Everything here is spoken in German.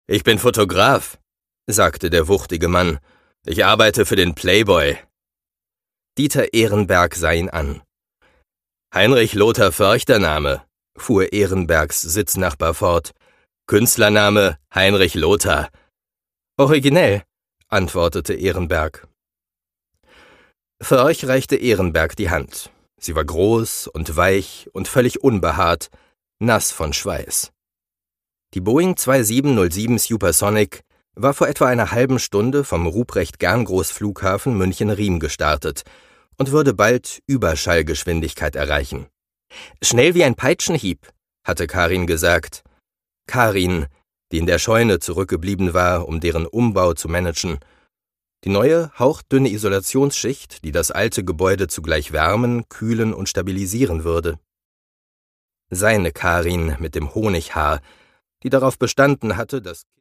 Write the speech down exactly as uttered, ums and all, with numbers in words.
»Ich bin Fotograf«, sagte der wuchtige Mann. »Ich arbeite für den Playboy.« Dieter Ehrenberg sah ihn an. »Heinrich Lothar Förchtername«, fuhr Ehrenbergs Sitznachbar fort. »Künstlername Heinrich Lothar.« »Originell«, antwortete Ehrenberg. Förch reichte Ehrenberg die Hand. Sie war groß und weich und völlig unbehaart, nass von Schweiß. Die Boeing siebenundzwanzig null sieben Supersonic war vor etwa einer halben Stunde vom Ruprecht-Gerngroß-Flughafen München-Riem gestartet und würde bald Überschallgeschwindigkeit erreichen. »Schnell wie ein Peitschenhieb«, hatte Karin gesagt. Karin, die in der Scheune zurückgeblieben war, um deren Umbau zu managen. Die neue, hauchdünne Isolationsschicht, die das alte Gebäude zugleich wärmen, kühlen und stabilisieren würde. Seine Karin mit dem Honighaar, die darauf bestanden hatte, dass